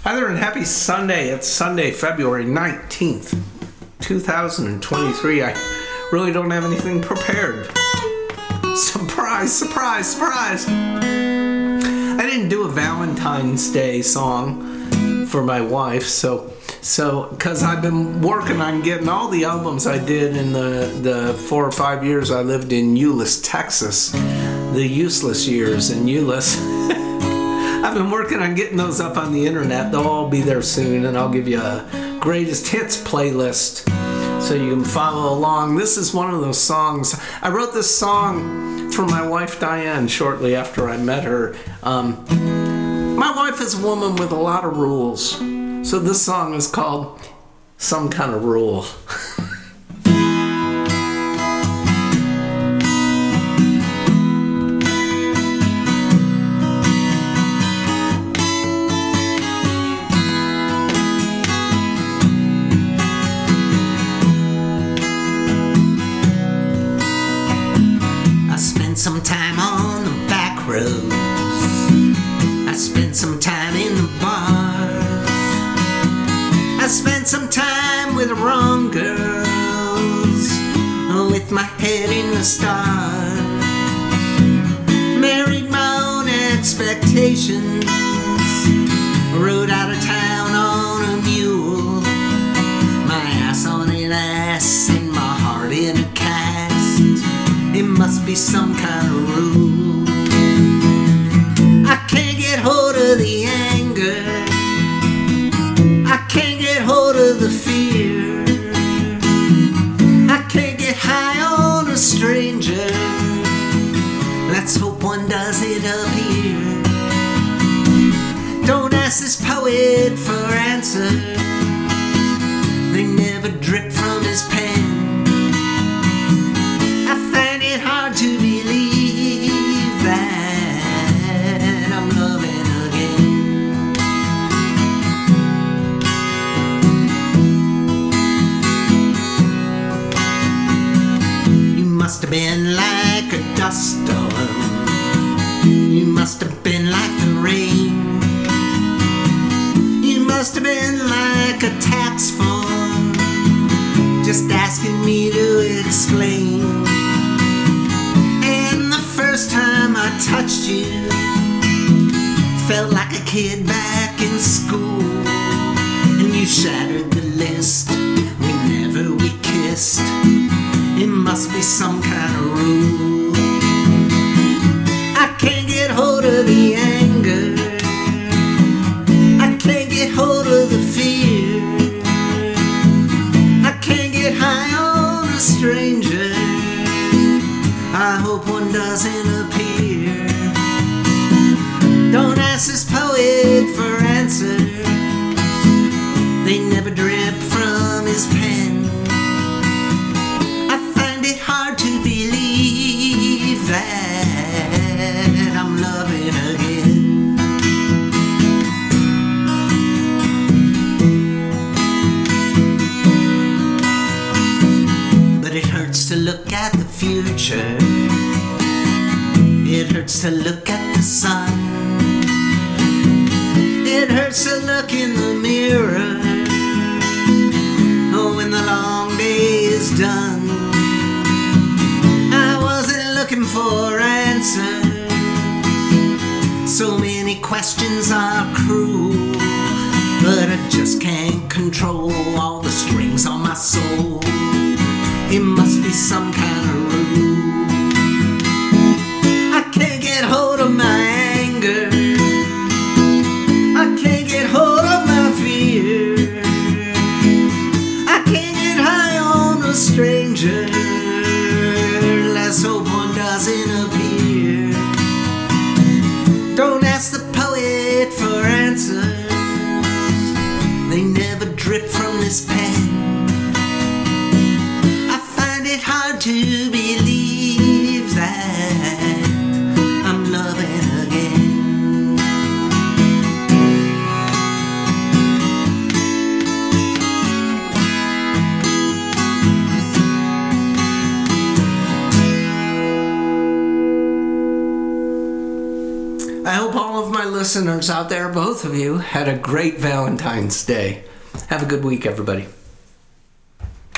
Hi there and happy Sunday. It's Sunday, February 19th, 2023. I really don't have anything prepared. Surprise, surprise, surprise. I didn't do a Valentine's Day song for my wife, so because I've been working on getting all the albums I did in the 4 or 5 years I lived in Euless, Texas, the useless years in Euless. I've been working on getting those up on the internet. They'll all be there soon, and I'll give you a greatest hits playlist so you can follow along. This is one of those songs. I wrote this song for my wife Diane shortly after I met her. My wife is a woman with a lot of rules, so this song is called Some Kind of Rule. Some time on the back roads. I spent some time in the bars. I spent some time with the wrong girls, with my head in the stars. Married my own expectations. Rode out of town on a mule. My ass on an ass and my heart in a cast. It must be some kind of rule. I can't get hold of the anger. I can't get hold of the fear. I can't get high on a stranger. Let's hope one does it up here. Don't ask this poet for answers. They never drip from his pen. Hard to believe that I'm loving again. You must have been like a dust storm. You must have been like the rain. You must have been like a tax form, just asking me to explain. First time I touched you, felt like a kid back in school, and you shattered the list whenever we kissed. It must be some kind of rule. I can't get hold of the anger. I can't get hold of the fear. I can't get high on a stranger. I hope one doesn't appear. Don't ask this poet for answers. They never drip from his pen. I find it hard to believe that I'm loving again. But it hurts to look at the future. It hurts to look at the sun. It hurts to look in the mirror. Oh, when the long day is done. I wasn't looking for answers. So many questions are cruel, but I just can't control all the strings on my soul. It must be some kind of rule. I can't get hold of my anger. I can't get hold of my fear. I can't get high on a stranger. Let's hope one doesn't appear. Don't ask the poet for answers. They never drip from this pen. It's hard to believe that I'm loving again. I hope all of my listeners listeners out there, both of you, had a great Valentine's Day. Have a good week, everybody.